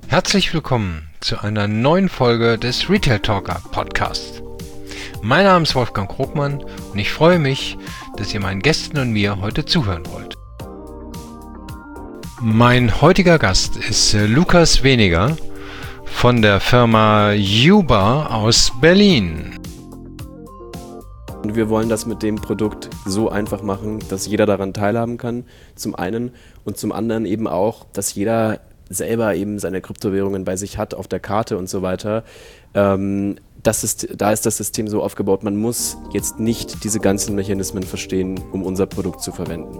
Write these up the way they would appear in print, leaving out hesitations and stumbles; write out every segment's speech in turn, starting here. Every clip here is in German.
Herzlich willkommen zu einer neuen Folge des Retail Talker Podcasts. Mein Name ist Wolfgang Krogmann und ich freue mich, dass ihr meinen Gästen und mir heute zuhören wollt. Mein heutiger Gast ist Lukas Weniger von der Firma Yuba aus Berlin. Und wir wollen das mit dem Produkt so einfach machen, dass jeder daran teilhaben kann, zum einen, und zum anderen eben auch, dass jeder selber eben seine Kryptowährungen bei sich hat, auf der Karte und so weiter. Da ist das System so aufgebaut, man muss jetzt nicht diese ganzen Mechanismen verstehen, um unser Produkt zu verwenden.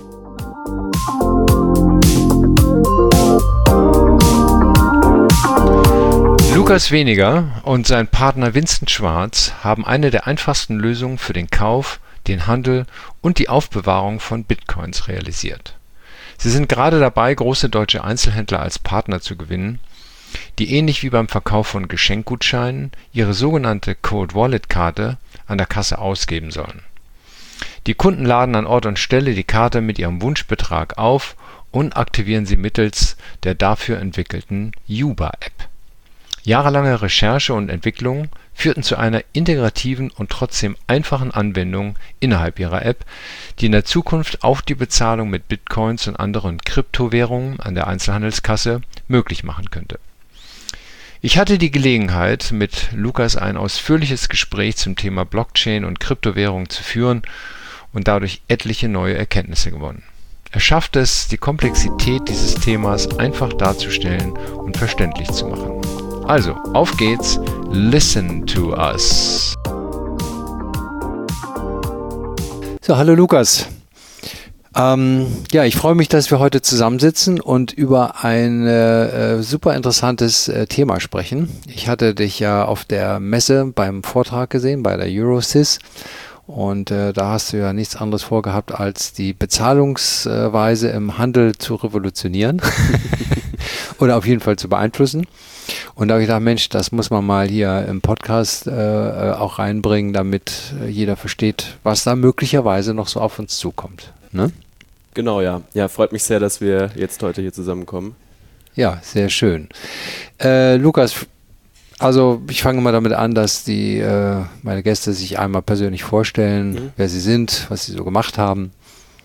Lukas Weniger und sein Partner Vincent Schwarz haben eine der einfachsten Lösungen für den Kauf, den Handel und die Aufbewahrung von Bitcoins realisiert. Sie sind gerade dabei, große deutsche Einzelhändler als Partner zu gewinnen, die ähnlich wie beim Verkauf von Geschenkgutscheinen ihre sogenannte Cold Wallet Karte an der Kasse ausgeben sollen. Die Kunden laden an Ort und Stelle die Karte mit ihrem Wunschbetrag auf und aktivieren sie mittels der dafür entwickelten Yuba-App. Jahrelange Recherche und Entwicklung führten zu einer integrativen und trotzdem einfachen Anwendung innerhalb ihrer App, die in der Zukunft auch die Bezahlung mit Bitcoins und anderen Kryptowährungen an der Einzelhandelskasse möglich machen könnte. Ich hatte die Gelegenheit, mit Lukas ein ausführliches Gespräch zum Thema Blockchain und Kryptowährung zu führen und dadurch etliche neue Erkenntnisse gewonnen. Er schafft es, die Komplexität dieses Themas einfach darzustellen und verständlich zu machen. Also, auf geht's, listen to us. So, hallo Lukas. Ich freue mich, dass wir heute zusammensitzen und über ein super interessantes Thema sprechen. Ich hatte dich ja auf der Messe beim Vortrag gesehen, bei der Eurosys. Und da hast du ja nichts anderes vorgehabt, als die Bezahlungsweise im Handel zu revolutionieren oder auf jeden Fall zu beeinflussen. Und da habe ich gedacht, Mensch, das muss man mal hier im Podcast auch reinbringen, damit jeder versteht, was da möglicherweise noch so auf uns zukommt. Ne? Genau, ja. Ja, freut mich sehr, dass wir jetzt heute hier zusammenkommen. Ja, sehr schön. Lukas, also ich fange mal damit an, dass meine Gäste sich einmal persönlich vorstellen, wer sie sind, was sie so gemacht haben.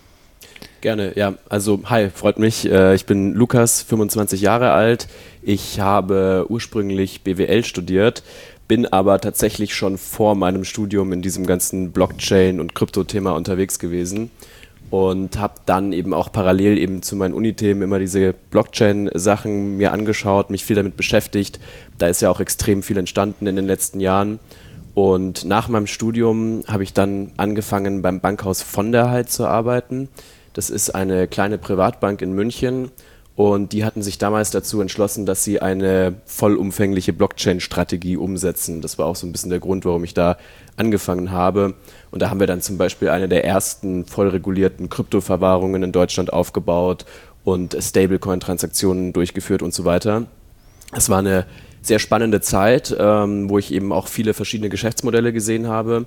Gerne, ja. Also, hi, freut mich. Ich bin Lukas, 25 Jahre alt. Ich habe ursprünglich BWL studiert, bin aber tatsächlich schon vor meinem Studium in diesem ganzen Blockchain- und Krypto-Thema unterwegs gewesen und habe dann eben auch parallel eben zu meinen Unithemen immer diese Blockchain-Sachen mir angeschaut, mich viel damit beschäftigt. Da ist ja auch extrem viel entstanden in den letzten Jahren. Und nach meinem Studium habe ich dann angefangen, beim Bankhaus von der Heydt zu arbeiten. Das ist eine kleine Privatbank in München und die hatten sich damals dazu entschlossen, dass sie eine vollumfängliche Blockchain-Strategie umsetzen. Das war auch so ein bisschen der Grund, warum ich da angefangen habe. Und da haben wir dann zum Beispiel eine der ersten voll regulierten Kryptoverwahrungen in Deutschland aufgebaut und Stablecoin-Transaktionen durchgeführt und so weiter. Es war eine sehr spannende Zeit, wo ich eben auch viele verschiedene Geschäftsmodelle gesehen habe.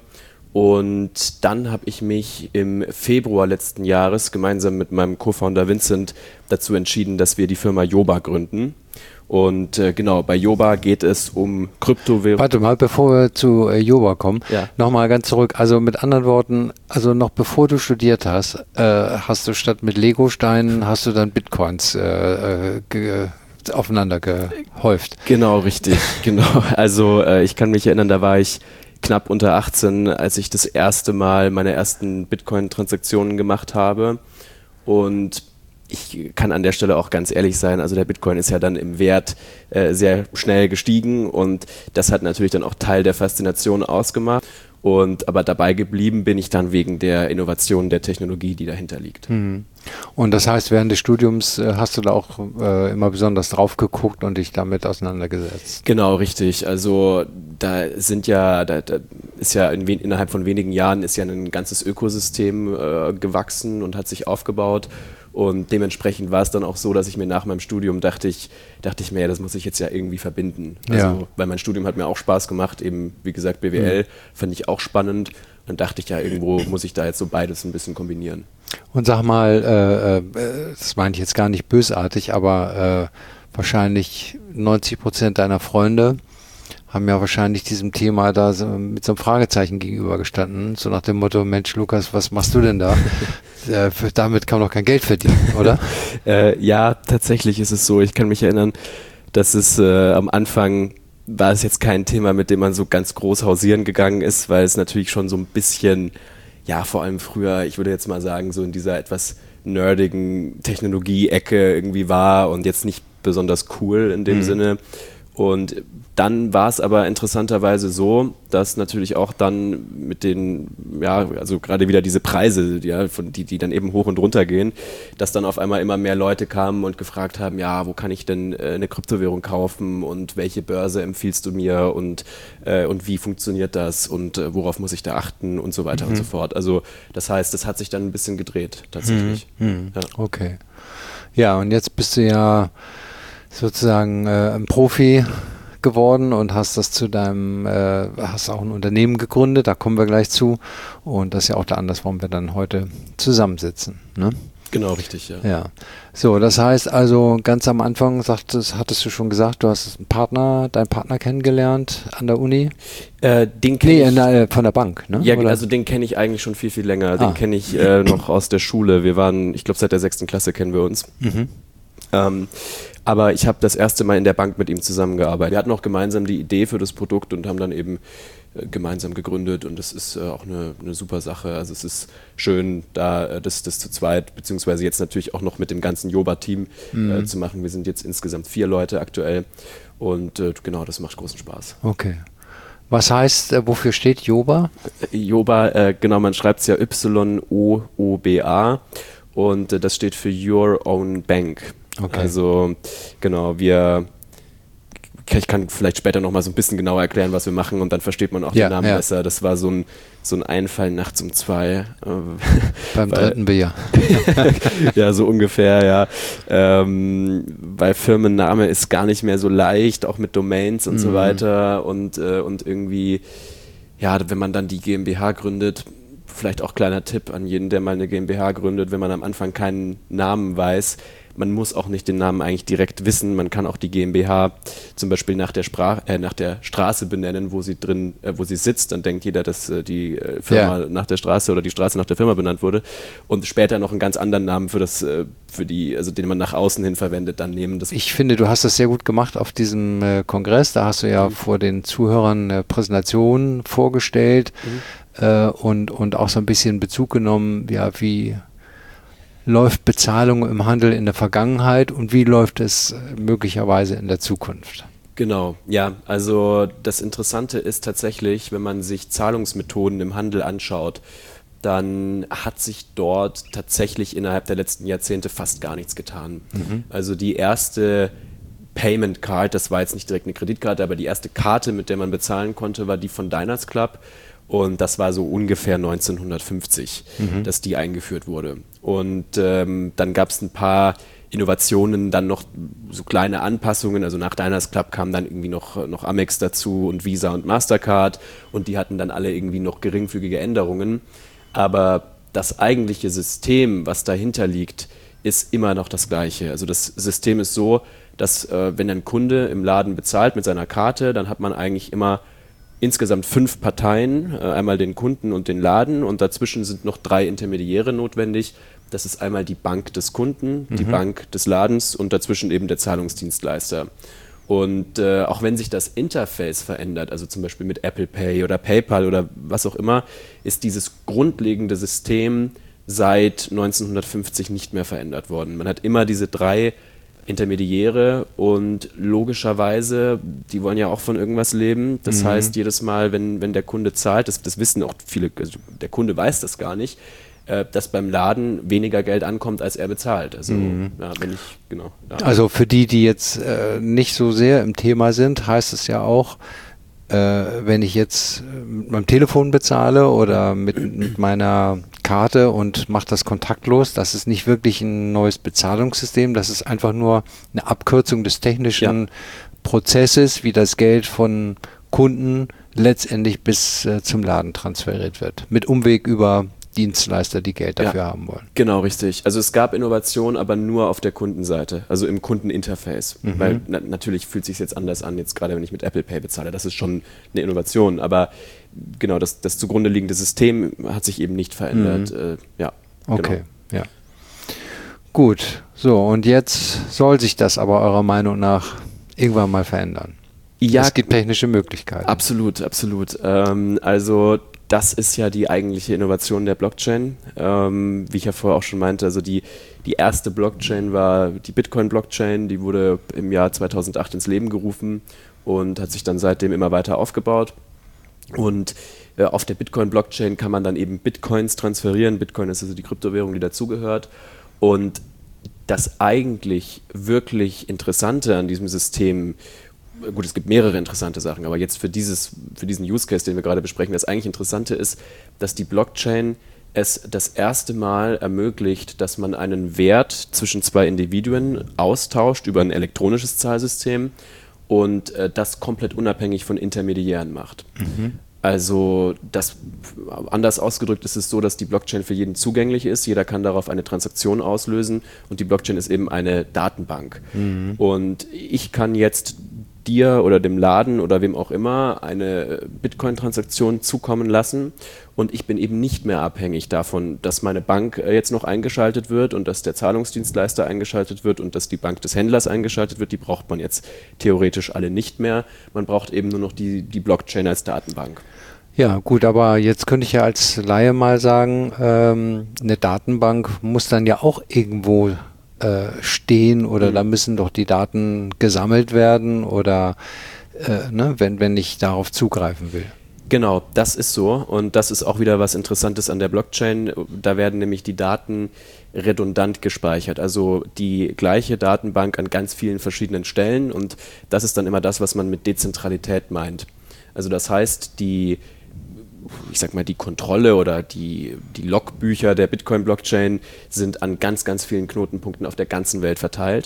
Und dann habe ich mich im Februar letzten Jahres gemeinsam mit meinem Co-Founder Vincent dazu entschieden, dass wir die Firma Yuba gründen. Und genau, bei Yuba geht es um Kryptowährungen. Warte mal, bevor wir zu Yuba kommen, nochmal ganz zurück. Also mit anderen Worten, also noch bevor du studiert hast, hast du statt mit Lego-Steinen, hast du dann Bitcoins aufeinander gehäuft. Genau, richtig, genau. Also ich kann mich erinnern, da war ich knapp unter 18, als ich das erste Mal meine ersten Bitcoin-Transaktionen gemacht habe. Und ich kann an der Stelle auch ganz ehrlich sein, also der Bitcoin ist ja dann im Wert sehr schnell gestiegen und das hat natürlich dann auch Teil der Faszination ausgemacht. Aber dabei geblieben bin ich dann wegen der Innovation der Technologie, die dahinter liegt. Und das heißt, während des Studiums hast du da auch immer besonders drauf geguckt und dich damit auseinandergesetzt? Genau, richtig. Also da ist ja innerhalb von wenigen Jahren ist ja ein ganzes Ökosystem gewachsen und hat sich aufgebaut. Und dementsprechend war es dann auch so, dass ich mir nach meinem Studium dachte ich mir, ja, das muss ich jetzt ja irgendwie verbinden. Also, weil mein Studium hat mir auch Spaß gemacht, eben wie gesagt BWL fand ich auch spannend. Dann dachte ich ja, irgendwo muss ich da jetzt so beides ein bisschen kombinieren. Und sag mal, das meine ich jetzt gar nicht bösartig, aber wahrscheinlich 90% deiner Freunde haben ja wahrscheinlich diesem Thema da so mit so einem Fragezeichen gegenübergestanden, so nach dem Motto, Mensch Lukas, was machst du denn da? Damit kann man doch kein Geld verdienen, oder? Ja, tatsächlich ist es so. Ich kann mich erinnern, dass es am Anfang war es jetzt kein Thema, mit dem man so ganz groß hausieren gegangen ist, weil es natürlich schon so ein bisschen, ja, vor allem früher, ich würde jetzt mal sagen, so in dieser etwas nerdigen Technologie-Ecke irgendwie war und jetzt nicht besonders cool in dem Sinne. Und dann war es aber interessanterweise so, dass natürlich auch dann mit den, ja, also gerade wieder diese Preise, ja, die dann eben hoch und runter gehen, dass dann auf einmal immer mehr Leute kamen und gefragt haben, ja, wo kann ich denn eine Kryptowährung kaufen und welche Börse empfiehlst du mir und wie funktioniert das und worauf muss ich da achten und so weiter und so fort. Also das heißt, das hat sich dann ein bisschen gedreht tatsächlich. Ja. Okay. Ja, und jetzt bist du ja sozusagen ein Profi geworden und hast das zu deinem, hast auch ein Unternehmen gegründet, da kommen wir gleich zu. Und das ist ja auch der Anlass, warum wir dann heute zusammensitzen. Ne? Genau, richtig, ja. Ja. So, das heißt also, ganz am Anfang hattest du schon gesagt, du hast deinen Partner kennengelernt an der Uni? Den kenne ich von der Bank, ne? Ja, oder? also den kenne ich eigentlich schon viel, viel länger. Den kenne ich noch aus der Schule. Wir waren, ich glaube, seit der 6. Klasse kennen wir uns. Aber ich habe das erste Mal in der Bank mit ihm zusammengearbeitet. Wir hatten auch gemeinsam die Idee für das Produkt und haben dann eben gemeinsam gegründet und das ist auch eine super Sache. Also es ist schön, da das zu zweit, beziehungsweise jetzt natürlich auch noch mit dem ganzen Joba-Team zu machen. Wir sind jetzt insgesamt 4 Leute aktuell und genau, das macht großen Spaß. Okay. Was heißt, wofür steht Joba? Joba, genau, man schreibt es ja Y-O-O-B-A und das steht für Your Own Bank. Okay. Also genau, ich kann vielleicht später noch mal so ein bisschen genauer erklären, was wir machen und dann versteht man auch den Namen besser. Das war so ein Einfall nachts um 2. Beim dritten Bier. Ja, so ungefähr, ja. Weil Firmenname ist gar nicht mehr so leicht, auch mit Domains und so weiter und irgendwie, ja, wenn man dann die GmbH gründet, vielleicht auch kleiner Tipp an jeden, der mal eine GmbH gründet, wenn man am Anfang keinen Namen weiß, man muss auch nicht den Namen eigentlich direkt wissen. Man kann auch die GmbH zum Beispiel nach der Straße benennen, wo sie sitzt. Dann denkt jeder, dass die Firma nach der Straße oder die Straße nach der Firma benannt wurde. Und später noch einen ganz anderen Namen also den man nach außen hin verwendet, dann nehmen. Ich finde, du hast das sehr gut gemacht auf diesem Kongress. Da hast du ja vor den Zuhörern eine Präsentation vorgestellt und auch so ein bisschen Bezug genommen, ja, wie läuft Bezahlung im Handel in der Vergangenheit und wie läuft es möglicherweise in der Zukunft? Genau, ja, also das Interessante ist tatsächlich, wenn man sich Zahlungsmethoden im Handel anschaut, dann hat sich dort tatsächlich innerhalb der letzten Jahrzehnte fast gar nichts getan. Also die erste Payment Card, das war jetzt nicht direkt eine Kreditkarte, aber die erste Karte, mit der man bezahlen konnte, war die von Diners Club. Und das war so ungefähr 1950, dass die eingeführt wurde. Und dann gab es ein paar Innovationen, dann noch so kleine Anpassungen. Also nach Diners Club kam dann irgendwie noch Amex dazu und Visa und Mastercard. Und die hatten dann alle irgendwie noch geringfügige Änderungen. Aber das eigentliche System, was dahinter liegt, ist immer noch das gleiche. Also das System ist so, dass wenn ein Kunde im Laden bezahlt mit seiner Karte, dann hat man eigentlich immer insgesamt 5 Parteien, einmal den Kunden und den Laden und dazwischen sind noch 3 Intermediäre notwendig. Das ist einmal die Bank des Kunden, die Bank des Ladens und dazwischen eben der Zahlungsdienstleister. Und auch wenn sich das Interface verändert, also zum Beispiel mit Apple Pay oder PayPal oder was auch immer, ist dieses grundlegende System seit 1950 nicht mehr verändert worden. Man hat immer diese 3 Intermediäre und logischerweise, die wollen ja auch von irgendwas leben. Das heißt, jedes Mal, wenn der Kunde zahlt, das wissen auch viele, also der Kunde weiß das gar nicht, dass beim Laden weniger Geld ankommt, als er bezahlt. Also, genau. Ja. Also für die jetzt nicht so sehr im Thema sind, heißt es ja auch, wenn ich jetzt mit meinem Telefon bezahle oder mit meiner Karte und mache das kontaktlos, das ist nicht wirklich ein neues Bezahlungssystem, das ist einfach nur eine Abkürzung des technischen Prozesses, wie das Geld von Kunden letztendlich bis zum Laden transferiert wird. Mit Umweg über Dienstleister, die Geld dafür haben wollen. Genau, richtig. Also es gab Innovation, aber nur auf der Kundenseite, also im Kundeninterface. Weil natürlich fühlt es sich jetzt anders an, jetzt gerade wenn ich mit Apple Pay bezahle. Das ist schon eine Innovation, aber genau, das zugrunde liegende System hat sich eben nicht verändert. Okay, ja. Gut, so und jetzt soll sich das aber eurer Meinung nach irgendwann mal verändern. Ja, es gibt technische Möglichkeiten. Absolut, absolut. Also das ist ja die eigentliche Innovation der Blockchain. Wie ich ja vorher auch schon meinte, also die erste Blockchain war die Bitcoin-Blockchain, die wurde im Jahr 2008 ins Leben gerufen und hat sich dann seitdem immer weiter aufgebaut. Und auf der Bitcoin-Blockchain kann man dann eben Bitcoins transferieren. Bitcoin ist also die Kryptowährung, die dazugehört. Und das eigentlich wirklich Interessante an diesem System, gut, es gibt mehrere interessante Sachen, aber jetzt für diesen Use Case, den wir gerade besprechen, das eigentlich Interessante ist, dass die Blockchain es das erste Mal ermöglicht, dass man einen Wert zwischen zwei Individuen austauscht über ein elektronisches Zahlsystem und das komplett unabhängig von Intermediären macht. Also anders ausgedrückt ist es so, dass die Blockchain für jeden zugänglich ist. Jeder kann darauf eine Transaktion auslösen und die Blockchain ist eben eine Datenbank. Und ich kann jetzt dir oder dem Laden oder wem auch immer eine Bitcoin-Transaktion zukommen lassen und ich bin eben nicht mehr abhängig davon, dass meine Bank jetzt noch eingeschaltet wird und dass der Zahlungsdienstleister eingeschaltet wird und dass die Bank des Händlers eingeschaltet wird. Die braucht man jetzt theoretisch alle nicht mehr. Man braucht eben nur noch die Blockchain als Datenbank. Ja, gut, aber jetzt könnte ich ja als Laie mal sagen, eine Datenbank muss dann ja auch irgendwo stehen oder da müssen doch die Daten gesammelt werden oder wenn ich darauf zugreifen will. Genau, das ist so und das ist auch wieder was Interessantes an der Blockchain. Da werden nämlich die Daten redundant gespeichert, also die gleiche Datenbank an ganz vielen verschiedenen Stellen und das ist dann immer das, was man mit Dezentralität meint. Also das heißt, die Kontrolle oder die Logbücher der Bitcoin-Blockchain sind an ganz, ganz vielen Knotenpunkten auf der ganzen Welt verteilt.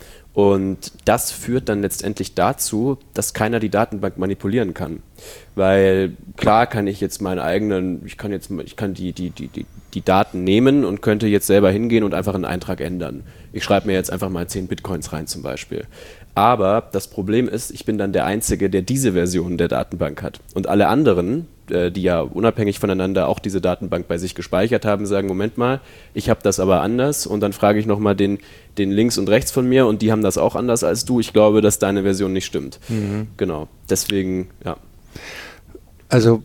Und das führt dann letztendlich dazu, dass keiner die Datenbank manipulieren kann. Weil klar kann ich jetzt ich kann die Daten nehmen und könnte jetzt selber hingehen und einfach einen Eintrag ändern. Ich schreibe mir jetzt einfach mal 10 Bitcoins rein zum Beispiel. Aber das Problem ist, ich bin dann der Einzige, der diese Version der Datenbank hat. Und alle anderen, die ja unabhängig voneinander auch diese Datenbank bei sich gespeichert haben, sagen, Moment mal, ich habe das aber anders und dann frage ich nochmal den links und rechts von mir und die haben das auch anders als du. Ich glaube, dass deine Version nicht stimmt. Genau, deswegen, ja. Also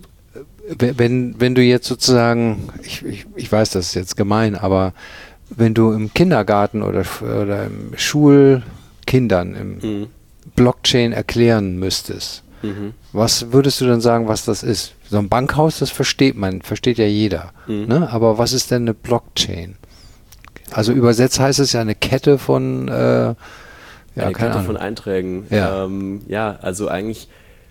wenn du jetzt sozusagen, ich weiß, das ist jetzt gemein, aber wenn du im Kindergarten oder im Schulkindern im Blockchain erklären müsstest, was würdest du dann sagen, was das ist? So ein Bankhaus, das versteht ja jeder. Ne? Aber was ist denn eine Blockchain? Also übersetzt heißt es ja eine Kette von eine Kette von Einträgen. Ja. Also eigentlich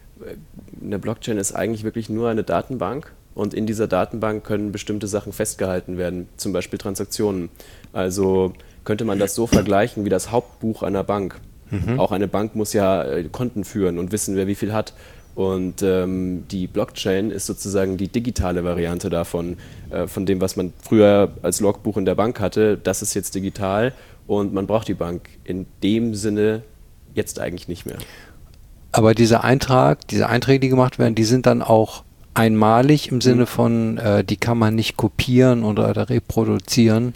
eine Blockchain ist eigentlich wirklich nur eine Datenbank und in dieser Datenbank können bestimmte Sachen festgehalten werden, zum Beispiel Transaktionen. Also könnte man das so vergleichen wie das Hauptbuch einer Bank. Auch eine Bank muss ja Konten führen und wissen, wer wie viel hat. Und die Blockchain ist sozusagen die digitale Variante davon, von dem, was man früher als Logbuch in der Bank hatte. Das ist jetzt digital und man braucht die Bank in dem Sinne jetzt eigentlich nicht mehr. Aber diese Einträge, die gemacht werden, die sind dann auch einmalig im Sinne von, die kann man nicht kopieren oder reproduzieren.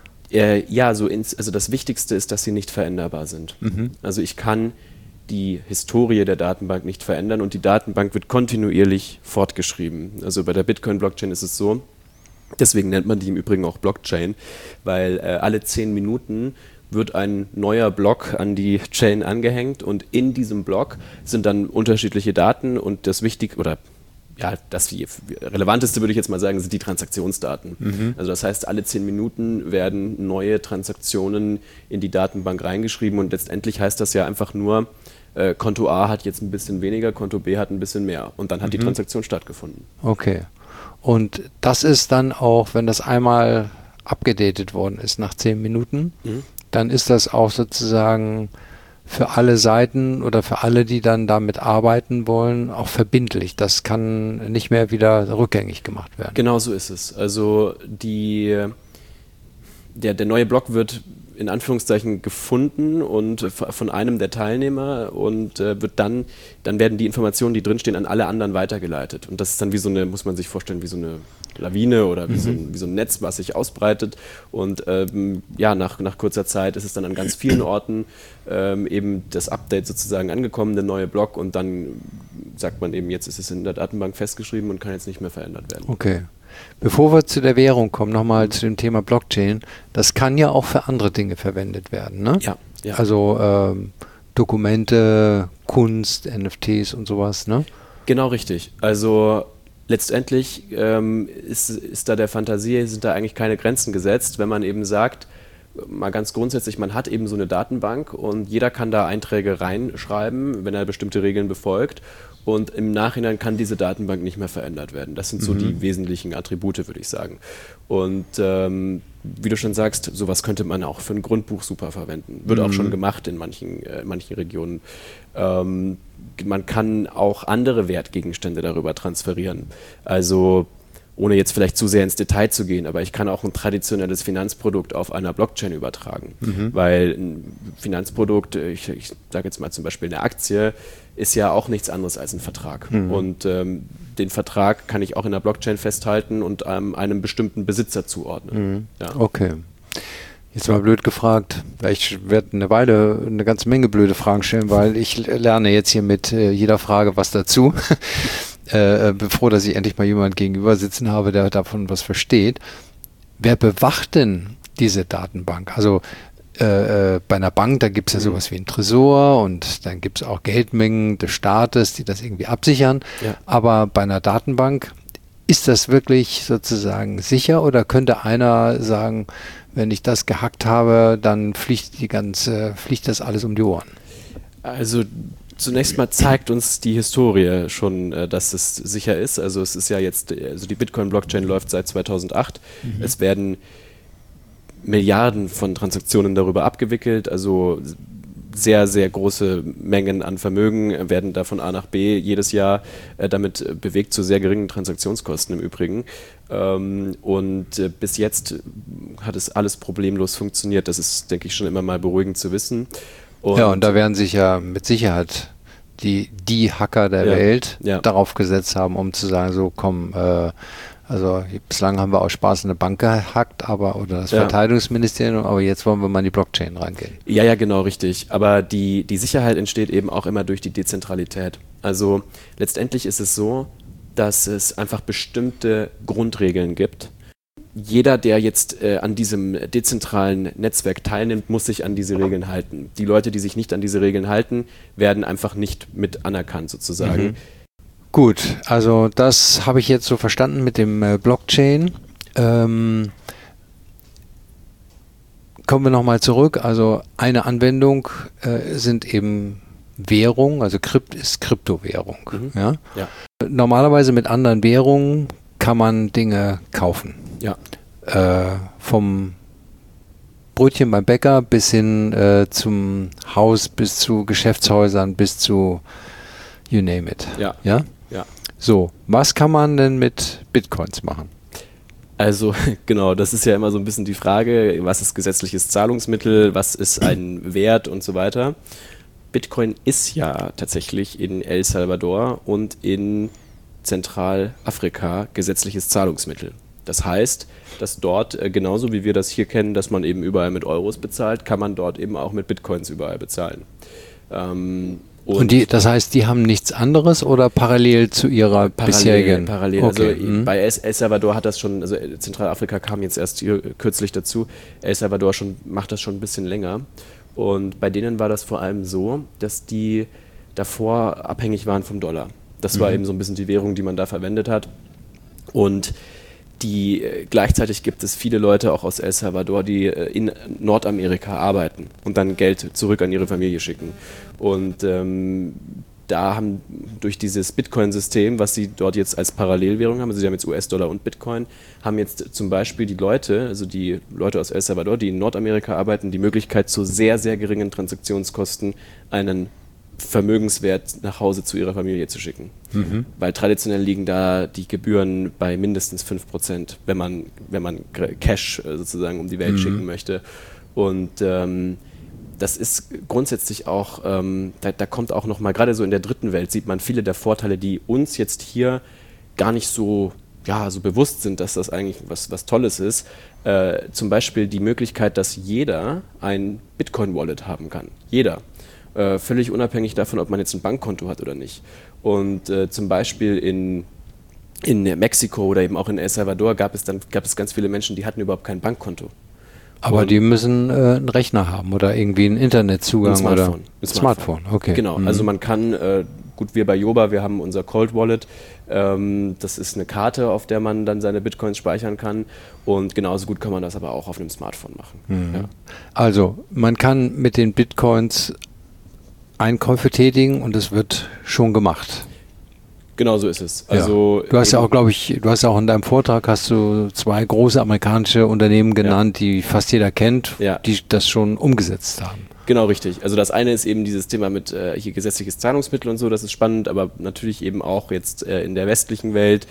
Also das Wichtigste ist, dass sie nicht veränderbar sind. Also ich kann die Historie der Datenbank nicht verändern und die Datenbank wird kontinuierlich fortgeschrieben. Also bei der Bitcoin-Blockchain ist es so, deswegen nennt man die im Übrigen auch Blockchain, weil alle 10 Minuten wird ein neuer Block an die Chain angehängt und in diesem Block sind dann unterschiedliche Daten und das relevanteste würde ich jetzt mal sagen, sind die Transaktionsdaten. Also das heißt, alle 10 Minuten werden neue Transaktionen in die Datenbank reingeschrieben und letztendlich heißt das ja einfach nur, Konto A hat jetzt ein bisschen weniger, Konto B hat ein bisschen mehr und dann hat die Transaktion stattgefunden. Okay. Und das ist dann auch, wenn das einmal abgedatet worden ist nach 10 Minuten, dann ist das auch sozusagen für alle Seiten oder für alle, die dann damit arbeiten wollen, auch verbindlich. Das kann nicht mehr wieder rückgängig gemacht werden. Genau so ist es. Also der neue Block wird in Anführungszeichen gefunden und von einem der Teilnehmer und dann werden die Informationen, die drinstehen, an alle anderen weitergeleitet. Und das ist dann wie so eine, muss man sich vorstellen, wie so eine Lawine oder wie so ein Netz, was sich ausbreitet. Und nach kurzer Zeit ist es dann an ganz vielen Orten eben das Update sozusagen angekommen, der neue Block, und dann sagt man eben, jetzt ist es in der Datenbank festgeschrieben und kann jetzt nicht mehr verändert werden. Okay. Bevor wir zu der Währung kommen, nochmal zu dem Thema Blockchain. Das kann ja auch für andere Dinge verwendet werden, ne? Ja. Also Dokumente, Kunst, NFTs und sowas, ne? Genau richtig. Also letztendlich ist da der Fantasie, sind da eigentlich keine Grenzen gesetzt, wenn man eben sagt, mal ganz grundsätzlich, man hat eben so eine Datenbank und jeder kann da Einträge reinschreiben, wenn er bestimmte Regeln befolgt. Und im Nachhinein kann diese Datenbank nicht mehr verändert werden. Das sind so die wesentlichen Attribute, würde ich sagen. Und wie du schon sagst, sowas könnte man auch für ein Grundbuch super verwenden. Wird auch schon gemacht in manchen Regionen. Man kann auch andere Wertgegenstände darüber transferieren. Also ohne jetzt vielleicht zu sehr ins Detail zu gehen, aber ich kann auch ein traditionelles Finanzprodukt auf einer Blockchain übertragen. Weil ein Finanzprodukt, ich sage jetzt mal zum Beispiel eine Aktie, ist ja auch nichts anderes als ein Vertrag. Und den Vertrag kann ich auch in der Blockchain festhalten und einem bestimmten Besitzer zuordnen. Ja. Okay. Jetzt mal blöd gefragt. Ich werde eine ganze Menge blöde Fragen stellen, weil ich lerne jetzt hier mit jeder Frage was dazu. Bevor dass ich endlich mal jemand gegenüber sitzen habe, der davon was versteht. Wer bewacht denn diese Datenbank? Also bei einer Bank, da gibt es ja sowas wie ein Tresor und dann gibt es auch Geldmengen des Staates, die das irgendwie absichern. Ja. Aber bei einer Datenbank, ist das wirklich sozusagen sicher oder könnte einer sagen, wenn ich das gehackt habe, dann fliegt das alles um die Ohren? Also zunächst mal zeigt uns die Historie schon, dass es sicher ist. Also es ist ja jetzt, also die Bitcoin-Blockchain läuft seit 2008. Es werden Milliarden von Transaktionen darüber abgewickelt, also sehr, sehr große Mengen an Vermögen werden da von A nach B jedes Jahr damit bewegt, zu sehr geringen Transaktionskosten im Übrigen. Und bis jetzt hat es alles problemlos funktioniert. Das ist, denke ich, schon immer mal beruhigend zu wissen. Und da werden sich ja mit Sicherheit die Hacker der Welt darauf gesetzt haben, um zu sagen, so komm, also bislang haben wir aus Spaß eine Bank gehackt, oder das Verteidigungsministerium, aber jetzt wollen wir mal in die Blockchain reingehen. Ja, genau, richtig. Aber die Sicherheit entsteht eben auch immer durch die Dezentralität. Also letztendlich ist es so, dass es einfach bestimmte Grundregeln gibt. Jeder, der jetzt an diesem dezentralen Netzwerk teilnimmt, muss sich an diese Regeln halten. Die Leute, die sich nicht an diese Regeln halten, werden einfach nicht mit anerkannt sozusagen. Gut, also das habe ich jetzt so verstanden mit dem Blockchain. Kommen wir nochmal zurück. Also eine Anwendung sind eben Währung, also ist Kryptowährung. Ja? Normalerweise mit anderen Währungen kann man Dinge kaufen. Ja. Vom Brötchen beim Bäcker bis hin zum Haus, bis zu Geschäftshäusern, bis zu you name it. Ja. So, was kann man denn mit Bitcoins machen? Also genau, das ist ja immer so ein bisschen die Frage, was ist gesetzliches Zahlungsmittel, was ist ein Wert und so weiter. Bitcoin ist ja tatsächlich in El Salvador und in Zentralafrika gesetzliches Zahlungsmittel. Das heißt, dass dort, genauso wie wir das hier kennen, dass man eben überall mit Euros bezahlt, kann man dort eben auch mit Bitcoins überall bezahlen. Das heißt, die haben nichts anderes oder parallel zu ihrer bisherigen? Parallel. Okay. Also bei El Salvador hat das schon, also Zentralafrika kam jetzt erst hier kürzlich dazu, El Salvador macht das schon ein bisschen länger. Und bei denen war das vor allem so, dass die davor abhängig waren vom Dollar. Das war eben so ein bisschen die Währung, die man da verwendet hat. Und gleichzeitig gibt es viele Leute auch aus El Salvador, die in Nordamerika arbeiten und dann Geld zurück an ihre Familie schicken. Und da haben durch dieses Bitcoin-System, was sie dort jetzt als Parallelwährung haben, also sie haben jetzt US-Dollar und Bitcoin, haben jetzt zum Beispiel die Leute aus El Salvador, die in Nordamerika arbeiten, die Möglichkeit, zu sehr, sehr geringen Transaktionskosten einen Vermögenswert nach Hause zu ihrer Familie zu schicken. Weil traditionell liegen da die Gebühren bei mindestens 5%, wenn man Cash sozusagen um die Welt schicken möchte. Und das ist grundsätzlich auch, da kommt auch nochmal, gerade so in der dritten Welt sieht man viele der Vorteile, die uns jetzt hier gar nicht so bewusst sind, dass das eigentlich was Tolles ist. Zum Beispiel die Möglichkeit, dass jeder ein Bitcoin-Wallet haben kann. Jeder. Völlig unabhängig davon, ob man jetzt ein Bankkonto hat oder nicht. Und zum Beispiel in Mexiko oder eben auch in El Salvador gab es ganz viele Menschen, die hatten überhaupt kein Bankkonto. Aber die müssen einen Rechner haben oder irgendwie einen Internetzugang oder ein Smartphone. Okay. Genau, also man kann, wir bei Yoba, wir haben unser Cold Wallet, das ist eine Karte, auf der man dann seine Bitcoins speichern kann und genauso gut kann man das aber auch auf einem Smartphone machen. Ja. Also man kann mit den Bitcoins Einkäufe tätigen und es wird schon gemacht. Genau so ist es. Also du hast ja auch, glaube ich, in deinem Vortrag hast du 2 große amerikanische Unternehmen genannt, die fast jeder kennt, die das schon umgesetzt haben. Genau, richtig. Also das eine ist eben dieses Thema mit hier gesetzliches Zahlungsmittel und so, das ist spannend, aber natürlich eben auch jetzt in der westlichen Welt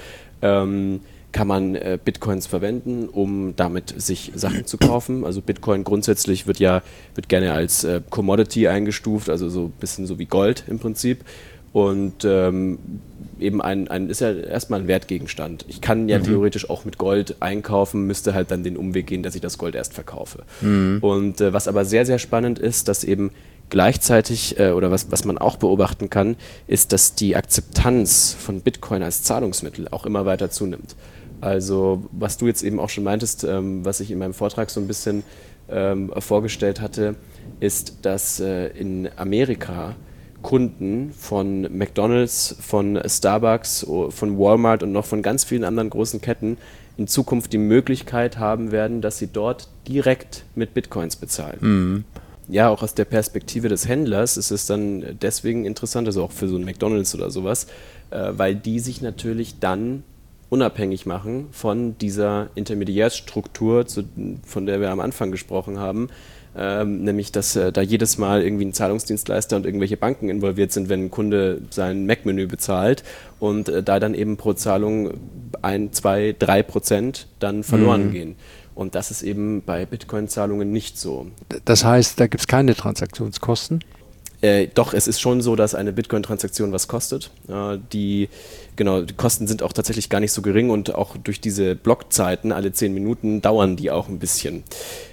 kann man Bitcoins verwenden, um damit sich Sachen zu kaufen. Also Bitcoin grundsätzlich wird gerne als Commodity eingestuft, also so ein bisschen so wie Gold im Prinzip. Und eben ist ja erstmal ein Wertgegenstand. Ich kann ja theoretisch auch mit Gold einkaufen, müsste halt dann den Umweg gehen, dass ich das Gold erst verkaufe. Und was aber sehr, sehr spannend ist, dass eben gleichzeitig, oder was man auch beobachten kann, ist, dass die Akzeptanz von Bitcoin als Zahlungsmittel auch immer weiter zunimmt. Also was du jetzt eben auch schon meintest, was ich in meinem Vortrag so ein bisschen vorgestellt hatte, ist, dass in Amerika Kunden von McDonald's, von Starbucks, von Walmart und noch von ganz vielen anderen großen Ketten in Zukunft die Möglichkeit haben werden, dass sie dort direkt mit Bitcoins bezahlen. Ja, auch aus der Perspektive des Händlers ist es dann deswegen interessant, also auch für so ein McDonald's oder sowas, weil die sich natürlich dann unabhängig machen von dieser Intermediärstruktur, von der wir am Anfang gesprochen haben, nämlich, dass da jedes Mal irgendwie ein Zahlungsdienstleister und irgendwelche Banken involviert sind, wenn ein Kunde sein Mac-Menü bezahlt und da dann eben pro Zahlung 1, 2, 3% dann verloren gehen. Und das ist eben bei Bitcoin-Zahlungen nicht so. Das heißt, da gibt es keine Transaktionskosten? Doch, es ist schon so, dass eine Bitcoin-Transaktion was kostet. Die Kosten sind auch tatsächlich gar nicht so gering und auch durch diese Blockzeiten, alle 10 Minuten, dauern die auch ein bisschen.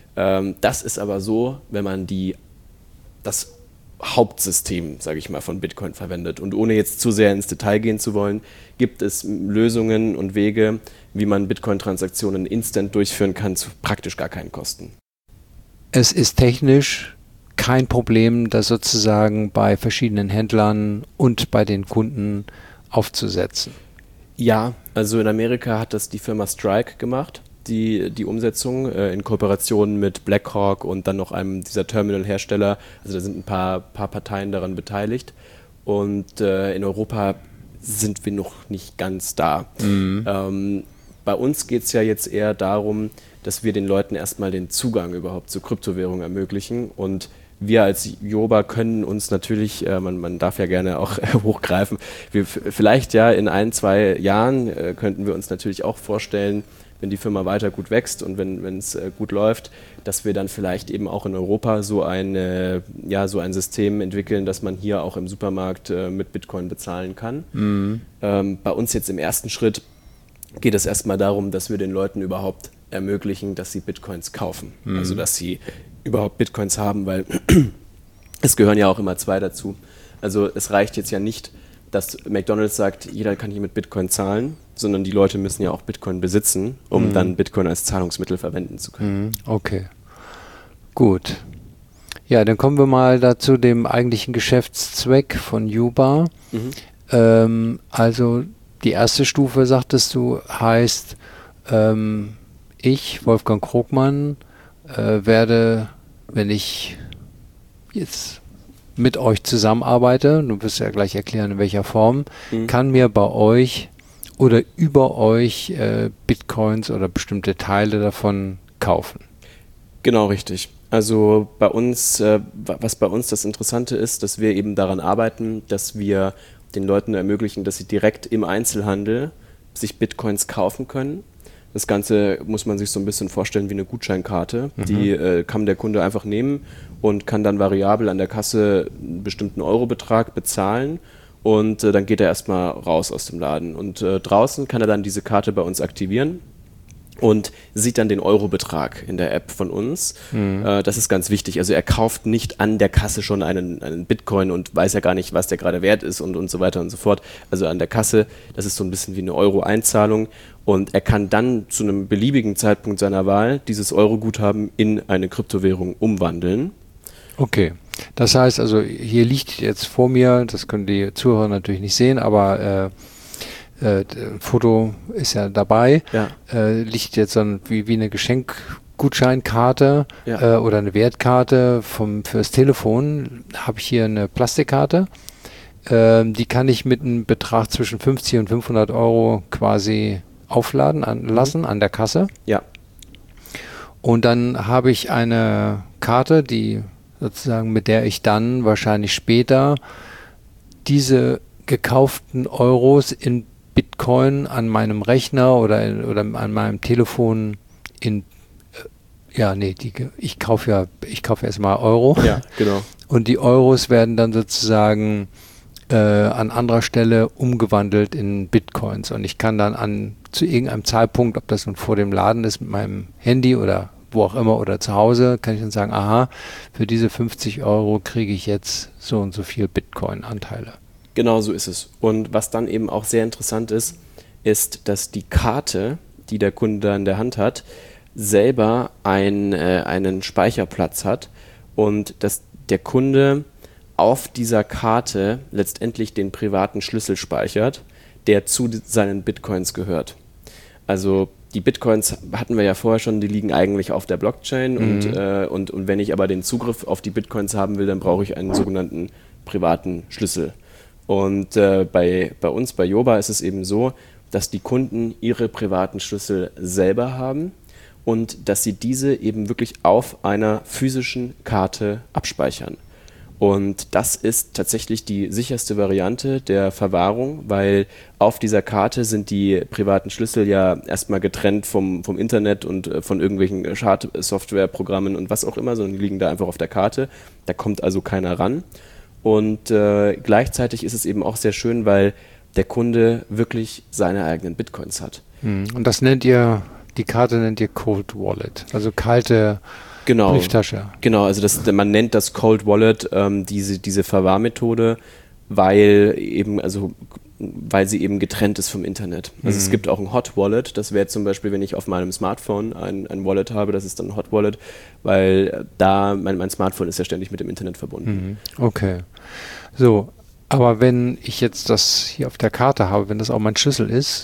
Das ist aber so, wenn man das Hauptsystem, sage ich mal, von Bitcoin verwendet. Und ohne jetzt zu sehr ins Detail gehen zu wollen, gibt es Lösungen und Wege, wie man Bitcoin-Transaktionen instant durchführen kann, zu praktisch gar keinen Kosten. Es ist technisch kein Problem, das sozusagen bei verschiedenen Händlern und bei den Kunden aufzusetzen. Ja, also in Amerika hat das die Firma Strike gemacht, die Umsetzung in Kooperation mit BlackRock und dann noch einem dieser Terminal-Hersteller. Also da sind ein paar Parteien daran beteiligt. Und in Europa sind wir noch nicht ganz da. Bei uns geht es ja jetzt eher darum, dass wir den Leuten erstmal den Zugang überhaupt zur Kryptowährung ermöglichen. Und wir als Yoba können uns natürlich, man darf ja gerne auch hochgreifen, vielleicht ja in 1, 2 Jahren könnten wir uns natürlich auch vorstellen, wenn die Firma weiter gut wächst und wenn es gut läuft, dass wir dann vielleicht eben auch in Europa so ein System entwickeln, dass man hier auch im Supermarkt mit Bitcoin bezahlen kann. Bei uns jetzt im ersten Schritt geht es erstmal darum, dass wir den Leuten überhaupt ermöglichen, dass sie Bitcoins kaufen. Also dass sie überhaupt Bitcoins haben, weil es gehören ja auch immer 2 dazu. Also es reicht jetzt ja nicht, dass McDonald's sagt, jeder kann hier mit Bitcoin zahlen, sondern die Leute müssen ja auch Bitcoin besitzen, um dann Bitcoin als Zahlungsmittel verwenden zu können. Okay, gut. Ja, dann kommen wir mal dazu dem eigentlichen Geschäftszweck von Yoba. Also die erste Stufe, sagtest du, heißt, ich, Wolfgang Krogmann, werde, wenn ich jetzt mit euch zusammenarbeite, du wirst ja gleich erklären, in welcher Form, kann mir bei euch oder über euch Bitcoins oder bestimmte Teile davon kaufen. Genau, richtig. Also bei uns, was bei uns das Interessante ist, dass wir eben daran arbeiten, dass wir den Leuten ermöglichen, dass sie direkt im Einzelhandel sich Bitcoins kaufen können. Das Ganze muss man sich so ein bisschen vorstellen wie eine Gutscheinkarte. Die kann der Kunde einfach nehmen und kann dann variabel an der Kasse einen bestimmten Eurobetrag bezahlen und dann geht er erstmal raus aus dem Laden. Und draußen kann er dann diese Karte bei uns aktivieren und sieht dann den Eurobetrag in der App von uns. Das ist ganz wichtig. Also er kauft nicht an der Kasse schon einen Bitcoin und weiß ja gar nicht, was der gerade wert ist und so weiter und so fort. Also an der Kasse, das ist so ein bisschen wie eine Euro-Einzahlung und er kann dann zu einem beliebigen Zeitpunkt seiner Wahl dieses Euro-Guthaben in eine Kryptowährung umwandeln. Okay, das heißt also, hier liegt jetzt vor mir, das können die Zuhörer natürlich nicht sehen, aber Foto ist ja dabei, liegt jetzt dann wie eine Geschenkgutscheinkarte oder eine Wertkarte fürs Telefon. Habe ich hier eine Plastikkarte, die kann ich mit einem Betrag zwischen 50 und 500 Euro quasi aufladen lassen an der Kasse. Ja. Und dann habe ich eine Karte, die sozusagen, mit der ich dann wahrscheinlich später diese gekauften Euros in Bitcoin an meinem Rechner oder an meinem Telefon ich kaufe erstmal Euro. Ja, genau. Und die Euros werden dann sozusagen an anderer Stelle umgewandelt in Bitcoins. Und ich kann dann zu irgendeinem Zeitpunkt, ob das nun vor dem Laden ist mit meinem Handy oder wo auch immer oder zu Hause, kann ich dann sagen, aha, für diese 50 Euro kriege ich jetzt so und so viel Bitcoin-Anteile. Genau so ist es. Und was dann eben auch sehr interessant ist, dass die Karte, die der Kunde da in der Hand hat, selber einen Speicherplatz hat und dass der Kunde auf dieser Karte letztendlich den privaten Schlüssel speichert, der zu seinen Bitcoins gehört. Also die Bitcoins hatten wir ja vorher schon, die liegen eigentlich auf der Blockchain und wenn ich aber den Zugriff auf die Bitcoins haben will, dann brauche ich einen sogenannten privaten Schlüssel. Und bei uns, bei Yoba, ist es eben so, dass die Kunden ihre privaten Schlüssel selber haben und dass sie diese eben wirklich auf einer physischen Karte abspeichern. Und das ist tatsächlich die sicherste Variante der Verwahrung, weil auf dieser Karte sind die privaten Schlüssel ja erstmal getrennt vom Internet und von irgendwelchen Schadsoftwareprogrammen und was auch immer, sondern die liegen da einfach auf der Karte. Da kommt also keiner ran. Und gleichzeitig ist es eben auch sehr schön, weil der Kunde wirklich seine eigenen Bitcoins hat. Und die Karte nennt ihr Cold Wallet, also kalte Brieftasche. Genau, also man nennt das Cold Wallet diese Verwahrmethode, weil sie eben getrennt ist vom Internet. Also es gibt auch ein Hot Wallet, das wäre zum Beispiel, wenn ich auf meinem Smartphone ein Wallet habe, das ist dann ein Hot Wallet, weil da mein Smartphone ist ja ständig mit dem Internet verbunden. Okay. So, aber wenn ich jetzt das hier auf der Karte habe, wenn das auch mein Schlüssel ist,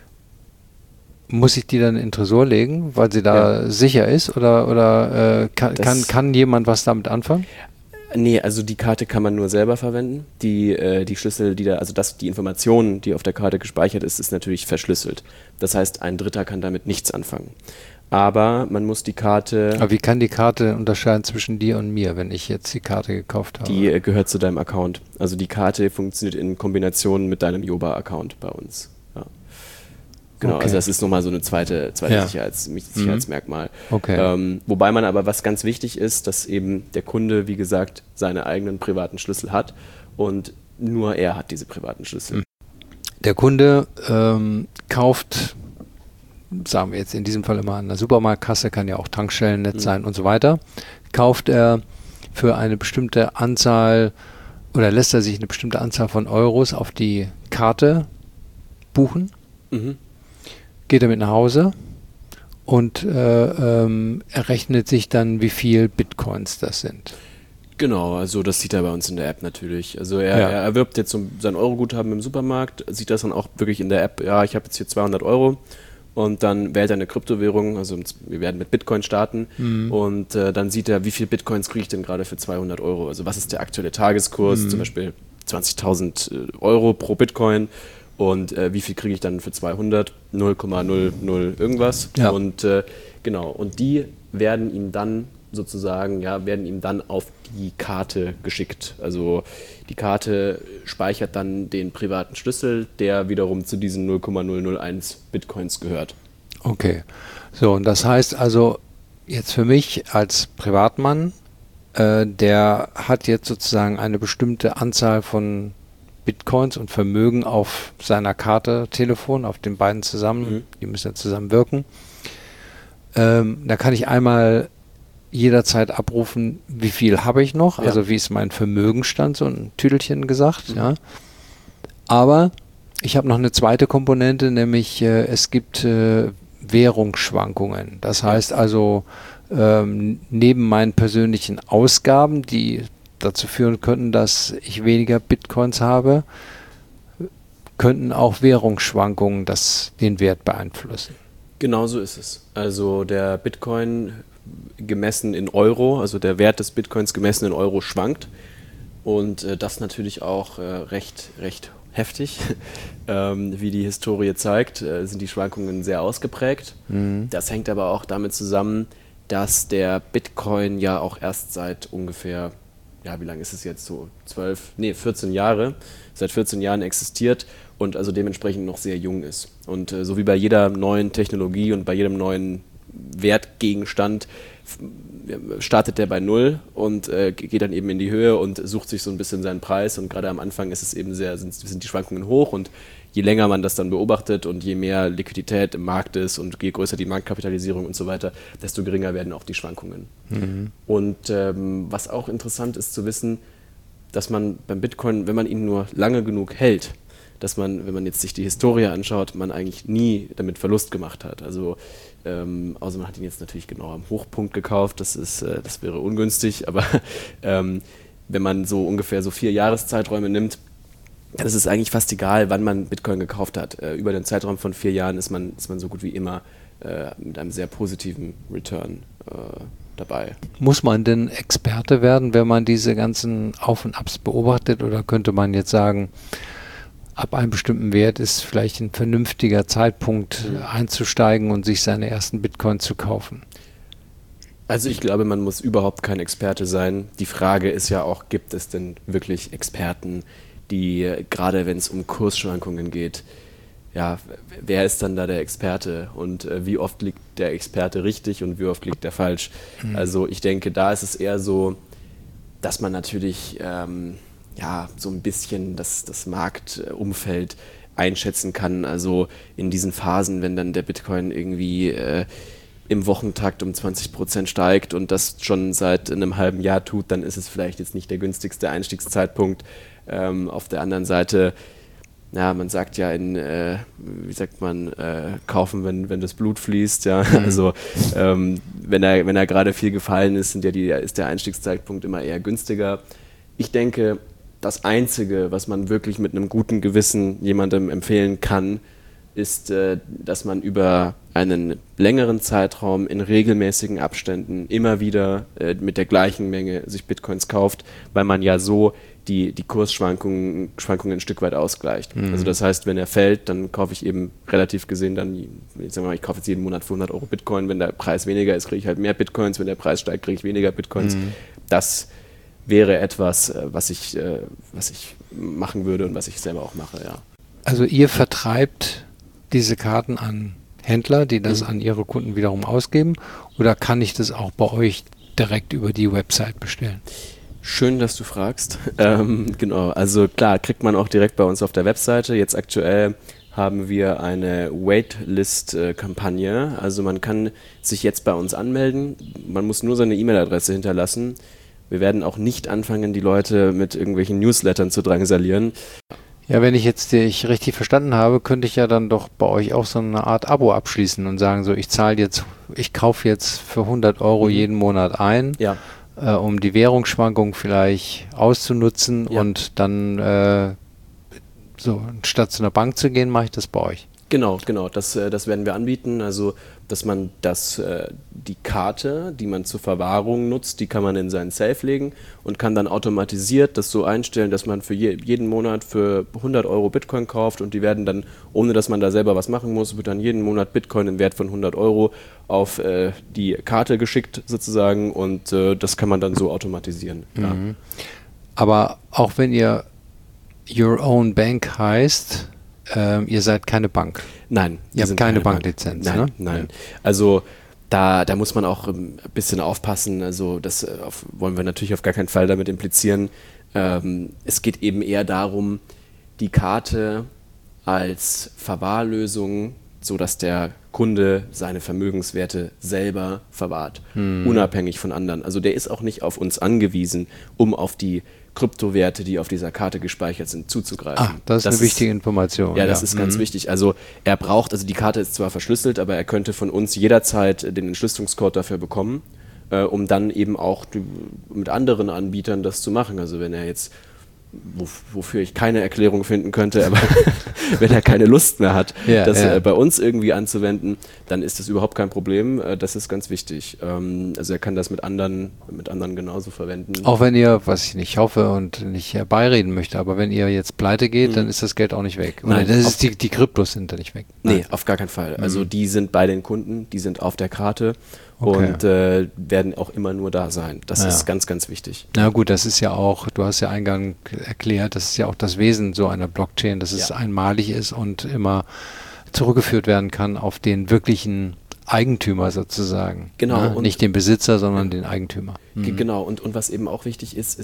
muss ich die dann in den Tresor legen, weil sie da sicher ist oder kann jemand was damit anfangen? Nee, also die Karte kann man nur selber verwenden. Die Schlüssel, die Information, die auf der Karte gespeichert ist natürlich verschlüsselt. Das heißt, ein Dritter kann damit nichts anfangen. Aber man muss die Karte... Aber wie kann die Karte unterscheiden zwischen dir und mir, wenn ich jetzt die Karte gekauft habe? Die gehört zu deinem Account. Also die Karte funktioniert in Kombination mit deinem Yoba-Account bei uns. Ja. Genau, also das ist nochmal so eine zweite Sicherheitsmerkmal. Okay. Wobei man aber, was ganz wichtig ist, dass eben der Kunde, wie gesagt, seine eigenen privaten Schlüssel hat und nur er hat diese privaten Schlüssel. Der Kunde kauft, sagen wir jetzt in diesem Fall immer an der Supermarktkasse, kann ja auch Tankstellennetz sein und so weiter, kauft er für eine bestimmte Anzahl oder lässt er sich eine bestimmte Anzahl von Euros auf die Karte buchen. Geht er mit nach Hause und errechnet sich dann, wie viel Bitcoins das sind. Genau, also das sieht er bei uns in der App natürlich. Also er erwirbt jetzt sein Euroguthaben im Supermarkt, sieht das dann auch wirklich in der App, ja, ich habe jetzt hier 200 Euro und dann wählt er eine Kryptowährung, also wir werden mit Bitcoin starten und dann sieht er, wie viel Bitcoins kriege ich denn gerade für 200 Euro, also was ist der aktuelle Tageskurs, zum Beispiel 20.000 Euro pro Bitcoin und wie viel kriege ich dann für 200, 0,00 irgendwas und genau, und die werden ihm dann sozusagen, werden ihm dann auf die Karte geschickt. Also die Karte speichert dann den privaten Schlüssel, der wiederum zu diesen 0,001 Bitcoins gehört. Okay, so und das heißt also jetzt für mich als Privatmann, der hat jetzt sozusagen eine bestimmte Anzahl von Bitcoins und Vermögen auf seiner Karte Telefon, auf den beiden zusammen, die müssen ja zusammen wirken. Da kann ich einmal jederzeit abrufen, wie viel habe ich noch, also wie ist mein Vermögenstand, so ein Tüdelchen gesagt, ja. Aber ich habe noch eine zweite Komponente, nämlich es gibt Währungsschwankungen. Das heißt also, neben meinen persönlichen Ausgaben, die dazu führen könnten, dass ich weniger Bitcoins habe, könnten auch Währungsschwankungen den Wert beeinflussen. Genau so ist es. Also der Bitcoin gemessen in Euro, also der Wert des Bitcoins gemessen in Euro schwankt und das natürlich auch recht heftig. Wie die Historie zeigt, sind die Schwankungen sehr ausgeprägt. Das hängt aber auch damit zusammen, dass der Bitcoin ja auch erst seit ungefähr, wie lange ist es jetzt so? 14 Jahre, seit 14 Jahren existiert und also dementsprechend noch sehr jung ist. Und so wie bei jeder neuen Technologie und bei jedem neuen Wertgegenstand startet der bei Null und geht dann eben in die Höhe und sucht sich so ein bisschen seinen Preis und gerade am Anfang ist es eben sind die Schwankungen hoch und je länger man das dann beobachtet und je mehr Liquidität im Markt ist und je größer die Marktkapitalisierung und so weiter, desto geringer werden auch die Schwankungen. Und was auch interessant ist zu wissen, dass man beim Bitcoin, wenn man ihn nur lange genug hält, dass man, wenn man jetzt sich die Historie anschaut, man eigentlich nie damit Verlust gemacht hat. Also außer man hat ihn jetzt natürlich genau am Hochpunkt gekauft, das wäre ungünstig, aber wenn man so ungefähr so 4 Jahreszeiträume nimmt, dann ist es eigentlich fast egal, wann man Bitcoin gekauft hat. Über den Zeitraum von 4 Jahren ist man so gut wie immer mit einem sehr positiven Return dabei. Muss man denn Experte werden, wenn man diese ganzen Auf- und Abs beobachtet oder könnte man jetzt sagen, ab einem bestimmten Wert ist vielleicht ein vernünftiger Zeitpunkt einzusteigen und sich seine ersten Bitcoin zu kaufen? Also ich glaube, man muss überhaupt kein Experte sein. Die Frage ist ja auch, gibt es denn wirklich Experten, die, gerade wenn es um Kursschwankungen geht, wer ist dann da der Experte und wie oft liegt der Experte richtig und wie oft liegt er falsch? Also ich denke, da ist es eher so, dass man natürlich so ein bisschen das Marktumfeld einschätzen kann. Also in diesen Phasen, wenn dann der Bitcoin irgendwie im Wochentakt um 20% steigt und das schon seit einem halben Jahr tut, dann ist es vielleicht jetzt nicht der günstigste Einstiegszeitpunkt. Auf der anderen Seite, man sagt ja kaufen, wenn das Blut fließt, also wenn er gerade viel gefallen ist, ist der Einstiegszeitpunkt immer eher günstiger. Ich denke, das Einzige, was man wirklich mit einem guten Gewissen jemandem empfehlen kann, ist, dass man über einen längeren Zeitraum in regelmäßigen Abständen immer wieder mit der gleichen Menge sich Bitcoins kauft, weil man ja so die Kursschwankungen ein Stück weit ausgleicht. Also das heißt, wenn er fällt, dann kaufe ich eben relativ gesehen ich kaufe jetzt jeden Monat für 100 Euro Bitcoin. Wenn der Preis weniger ist, kriege ich halt mehr Bitcoins. Wenn der Preis steigt, kriege ich weniger Bitcoins. Das wäre etwas, was ich machen würde und was ich selber auch mache, ja. Also ihr vertreibt diese Karten an Händler, die das an ihre Kunden wiederum ausgeben, oder kann ich das auch bei euch direkt über die Website bestellen? Schön, dass du fragst. Genau, also klar, kriegt man auch direkt bei uns auf der Webseite. Jetzt aktuell haben wir eine Waitlist-Kampagne. Also man kann sich jetzt bei uns anmelden. Man muss nur seine E-Mail-Adresse hinterlassen. Wir werden auch nicht anfangen, die Leute mit irgendwelchen Newslettern zu drangsalieren. Ja, wenn ich jetzt dich richtig verstanden habe, könnte ich ja dann doch bei euch auch so eine Art Abo abschließen und sagen so, ich kaufe jetzt für 100 Euro jeden Monat ein, um die Währungsschwankung vielleicht auszunutzen und dann statt zu einer Bank zu gehen, mache ich das bei euch. Genau, das werden wir anbieten. Also, dass man die Karte, die man zur Verwahrung nutzt, die kann man in seinen Safe legen und kann dann automatisiert das so einstellen, dass man für jeden Monat für 100 Euro Bitcoin kauft und die werden dann, ohne dass man da selber was machen muss, wird dann jeden Monat Bitcoin im Wert von 100 Euro auf die Karte geschickt sozusagen und das kann man dann so automatisieren. Ja. Aber auch wenn ihr Your Own Bank heißt, ihr seid keine Bank. Nein. Ihr habt keine Banklizenz, Nein, ne? Nein. Also da muss man auch ein bisschen aufpassen. Also das wollen wir natürlich auf gar keinen Fall damit implizieren. Es geht eben eher darum, die Karte als Verwahrlösung, sodass der Kunde seine Vermögenswerte selber verwahrt, unabhängig von anderen. Also der ist auch nicht auf uns angewiesen, um auf die Kryptowerte, die auf dieser Karte gespeichert sind, zuzugreifen. Das ist eine wichtige Information. Ja, das ist ganz wichtig. Also die Karte ist zwar verschlüsselt, aber er könnte von uns jederzeit den Entschlüsselungscode dafür bekommen, um dann eben auch mit anderen Anbietern das zu machen. Also wenn er jetzt, wofür ich keine Erklärung finden könnte, aber wenn er keine Lust mehr hat, das bei uns irgendwie anzuwenden, dann ist das überhaupt kein Problem. Das ist ganz wichtig. Also er kann das mit anderen genauso verwenden. Auch wenn ihr, was ich nicht hoffe und nicht herbeireden möchte, aber wenn ihr jetzt pleite geht, dann ist das Geld auch nicht weg. Nein, die Kryptos sind da nicht weg. Nee, auf gar keinen Fall. Also die sind bei den Kunden, die sind auf der Karte. Okay. Und werden auch immer nur da sein. Das ist ganz, ganz wichtig. Na gut, das ist ja auch, du hast ja eingangs erklärt, das ist ja auch das Wesen so einer Blockchain, dass es einmalig ist und immer zurückgeführt werden kann auf den wirklichen Eigentümer sozusagen. Genau. Ne? Nicht den Besitzer, sondern den Eigentümer. Genau. Und was eben auch wichtig ist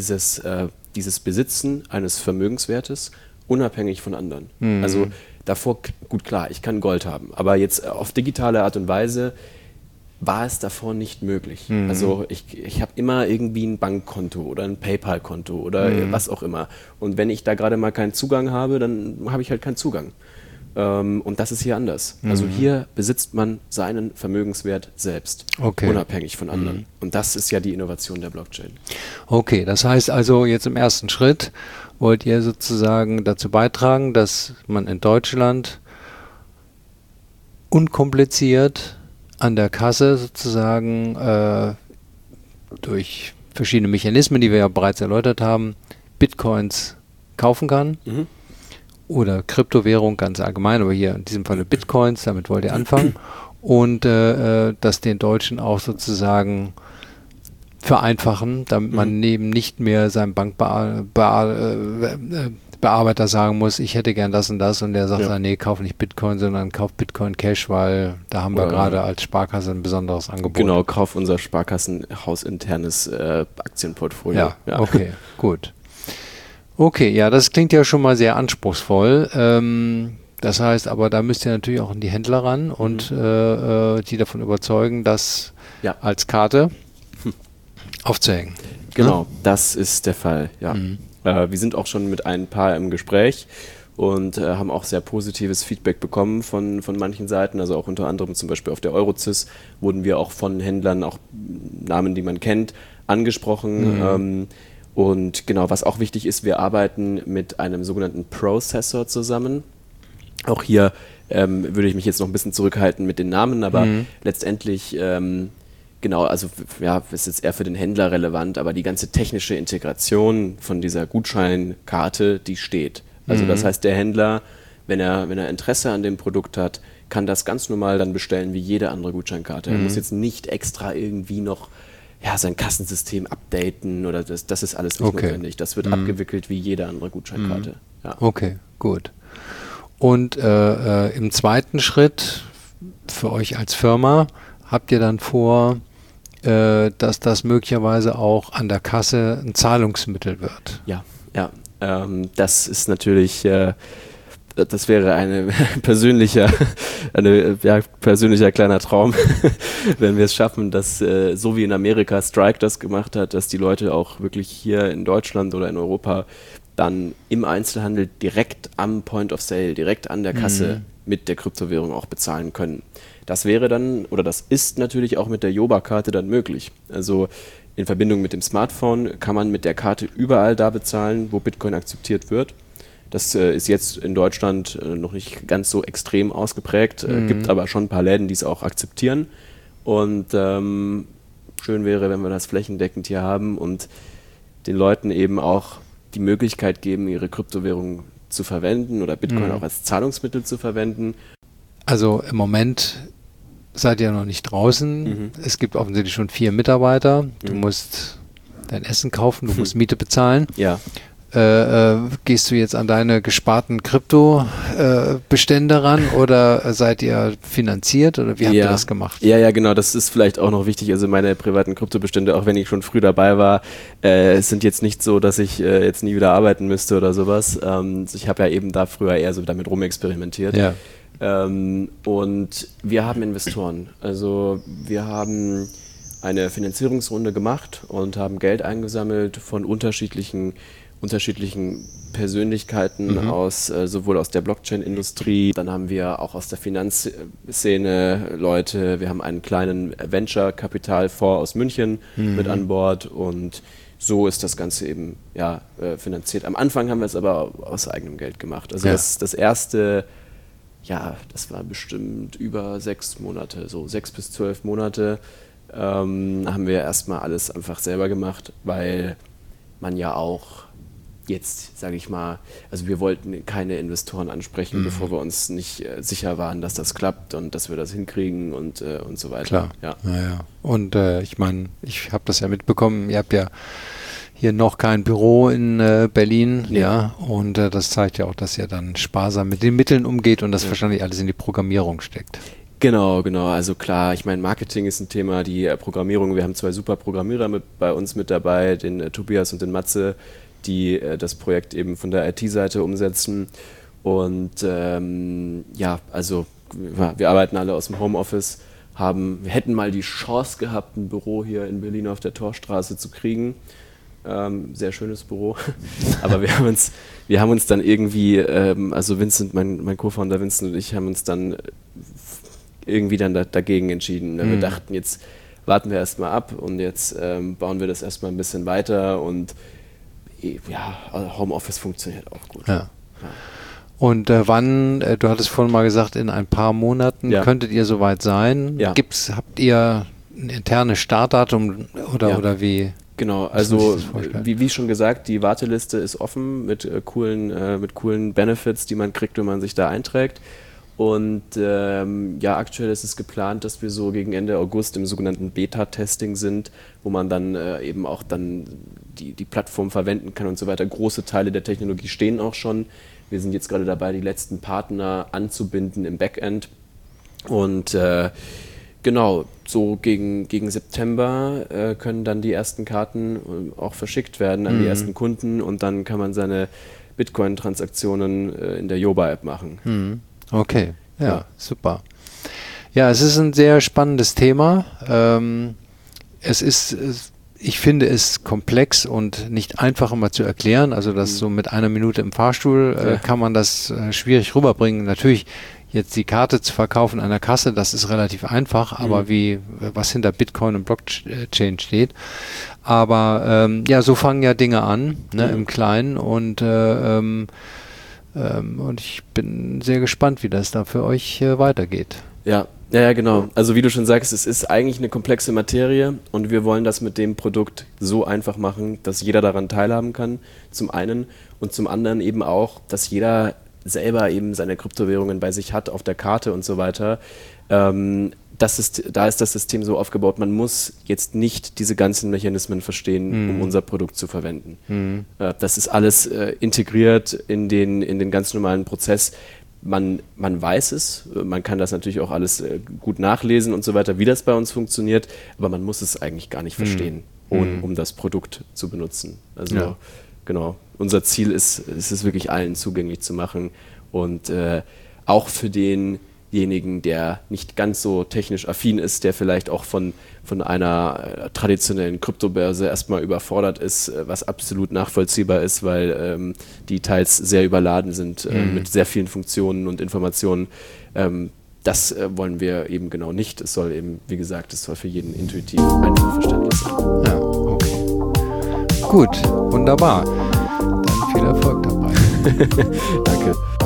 dieses Besitzen eines Vermögenswertes unabhängig von anderen. Also davor, gut klar, ich kann Gold haben, aber jetzt auf digitale Art und Weise war es davor nicht möglich. Also ich habe immer irgendwie ein Bankkonto oder ein PayPal-Konto oder was auch immer. Und wenn ich da gerade mal keinen Zugang habe, dann habe ich halt keinen Zugang. Und das ist hier anders. Also hier besitzt man seinen Vermögenswert selbst, unabhängig von anderen. Und das ist ja die Innovation der Blockchain. Okay, das heißt also jetzt im ersten Schritt wollt ihr sozusagen dazu beitragen, dass man in Deutschland unkompliziert an der Kasse sozusagen durch verschiedene Mechanismen, die wir ja bereits erläutert haben, Bitcoins kaufen kann oder Kryptowährung ganz allgemein, aber hier in diesem Falle Bitcoins, damit wollt ihr anfangen und das den Deutschen auch sozusagen vereinfachen, damit man eben nicht mehr seinem Bankbearbeiter sagen muss, ich hätte gern das und das und der sagt, nee, kauf nicht Bitcoin, sondern kauf Bitcoin Cash, weil da haben wir gerade als Sparkasse ein besonderes Angebot. Genau, kauf unser Sparkassenhausinternes Aktienportfolio. Ja, okay, gut. Okay, ja, das klingt ja schon mal sehr anspruchsvoll. Das heißt aber, da müsst ihr natürlich auch an die Händler ran und die davon überzeugen, das als Karte aufzuhängen. Genau, das ist der Fall, ja. Wir sind auch schon mit ein paar im Gespräch und haben auch sehr positives Feedback bekommen von manchen Seiten. Also auch unter anderem zum Beispiel auf der Eurozys wurden wir auch von Händlern, auch Namen, die man kennt, angesprochen. Und genau, was auch wichtig ist, wir arbeiten mit einem sogenannten Processor zusammen. Auch hier würde ich mich jetzt noch ein bisschen zurückhalten mit den Namen, aber letztendlich genau, also ist jetzt eher für den Händler relevant, aber die ganze technische Integration von dieser Gutscheinkarte, die steht. Also das heißt, der Händler, wenn er Interesse an dem Produkt hat, kann das ganz normal dann bestellen wie jede andere Gutscheinkarte. Er muss jetzt nicht extra irgendwie noch sein Kassensystem updaten oder das ist alles nicht notwendig. Das wird abgewickelt wie jede andere Gutscheinkarte. Ja. Okay, gut. Und im zweiten Schritt für euch als Firma habt ihr dann vor, dass das möglicherweise auch an der Kasse ein Zahlungsmittel wird? Ja. Das ist natürlich, das wäre ein persönlicher kleiner Traum, wenn wir es schaffen, dass so wie in Amerika Strike das gemacht hat, dass die Leute auch wirklich hier in Deutschland oder in Europa dann im Einzelhandel direkt am Point of Sale, direkt an der Kasse mit der Kryptowährung auch bezahlen können. Das wäre dann, oder das ist natürlich auch mit der Yoba-Karte dann möglich. Also in Verbindung mit dem Smartphone kann man mit der Karte überall da bezahlen, wo Bitcoin akzeptiert wird. Das ist jetzt in Deutschland noch nicht ganz so extrem ausgeprägt, gibt aber schon ein paar Läden, die es auch akzeptieren. Und schön wäre, wenn wir das flächendeckend hier haben und den Leuten eben auch die Möglichkeit geben, ihre Kryptowährung zu verwenden oder Bitcoin auch als Zahlungsmittel zu verwenden. Also im Moment seid ihr noch nicht draußen. Es gibt offensichtlich schon 4 Mitarbeiter. Du musst dein Essen kaufen, du musst Miete bezahlen. Ja. Gehst du jetzt an deine gesparten Krypto-Bestände ran oder seid ihr finanziert oder wie habt ihr das gemacht? Ja, genau, das ist vielleicht auch noch wichtig. Also meine privaten Kryptobestände, auch wenn ich schon früh dabei war, sind jetzt nicht so, dass ich jetzt nie wieder arbeiten müsste oder sowas. Ich habe ja eben da früher eher so damit rumexperimentiert. Ja. Und wir haben Investoren. Also wir haben eine Finanzierungsrunde gemacht und haben Geld eingesammelt von unterschiedlichen Persönlichkeiten aus sowohl aus der Blockchain-Industrie, dann haben wir auch aus der Finanzszene Leute, wir haben einen kleinen Venture-Kapitalfonds aus München mit an Bord und so ist das Ganze eben finanziert. Am Anfang haben wir es aber aus eigenem Geld gemacht. Also das erste, das war bestimmt über 6 Monate, so 6 bis 12 Monate haben wir erstmal alles einfach selber gemacht, weil man ja auch jetzt, sage ich mal, also wir wollten keine Investoren ansprechen, bevor wir uns nicht sicher waren, dass das klappt und dass wir das hinkriegen und so weiter. Klar. Ja. Naja. Und ich meine, ich habe das ja mitbekommen, ihr habt ja hier noch kein Büro in Berlin, und das zeigt ja auch, dass ihr dann sparsam mit den Mitteln umgeht und das wahrscheinlich alles in die Programmierung steckt. Genau, also klar, ich meine, Marketing ist ein Thema, die Programmierung, wir haben 2 super Programmierer bei uns mit dabei, den Tobias und den Matze, die das Projekt eben von der IT-Seite umsetzen und also wir arbeiten alle aus dem Homeoffice, wir hätten mal die Chance gehabt, ein Büro hier in Berlin auf der Torstraße zu kriegen, sehr schönes Büro, aber wir haben uns dann irgendwie, also Vincent, mein Co-Founder Vincent und ich haben uns dann irgendwie dann dagegen entschieden. Wir dachten, jetzt warten wir erstmal ab und jetzt bauen wir das erstmal ein bisschen weiter und Homeoffice funktioniert auch gut. Ja. Und wann, du hattest vorhin mal gesagt, in ein paar Monaten könntet ihr soweit sein. Ja. Habt ihr ein internes Startdatum oder wie? Genau, also wie schon gesagt, die Warteliste ist offen mit coolen Benefits, die man kriegt, wenn man sich da einträgt. Und aktuell ist es geplant, dass wir so gegen Ende August im sogenannten Beta-Testing sind, wo man dann eben auch dann die Plattform verwenden kann und so weiter. Große Teile der Technologie stehen auch schon. Wir sind jetzt gerade dabei, die letzten Partner anzubinden im Backend. Und so gegen September können dann die ersten Karten auch verschickt werden an die ersten Kunden und dann kann man seine Bitcoin-Transaktionen in der Yoba-App machen. Okay, ja, super. Ja, es ist ein sehr spannendes Thema. Ich finde es komplex und nicht einfach immer zu erklären. Also das so mit 1 Minute im Fahrstuhl kann man das schwierig rüberbringen. Natürlich jetzt die Karte zu verkaufen an der Kasse, das ist relativ einfach, aber was hinter Bitcoin und Blockchain steht. Aber so fangen ja Dinge an, im Kleinen und ich bin sehr gespannt, wie das da für euch weitergeht. Ja, genau. Also wie du schon sagst, es ist eigentlich eine komplexe Materie und wir wollen das mit dem Produkt so einfach machen, dass jeder daran teilhaben kann, zum einen. Und zum anderen eben auch, dass jeder selber eben seine Kryptowährungen bei sich hat, auf der Karte und so weiter. Da ist das System so aufgebaut, man muss jetzt nicht diese ganzen Mechanismen verstehen, um unser Produkt zu verwenden. Das ist alles integriert in den ganz normalen Prozess. Man weiß es, man kann das natürlich auch alles gut nachlesen und so weiter, wie das bei uns funktioniert, aber man muss es eigentlich gar nicht verstehen, um das Produkt zu benutzen. Also genau, unser Ziel ist es wirklich allen zugänglich zu machen und auch für denjenigen, der nicht ganz so technisch affin ist, der vielleicht auch von einer traditionellen Kryptobörse erstmal überfordert ist, was absolut nachvollziehbar ist, weil die teils sehr überladen sind mit sehr vielen Funktionen und Informationen. Das wollen wir eben genau nicht. Es soll eben, wie gesagt, es soll für jeden intuitiv einfach verständlich sein. Ja, okay. Gut, wunderbar. Dann viel Erfolg dabei. Danke.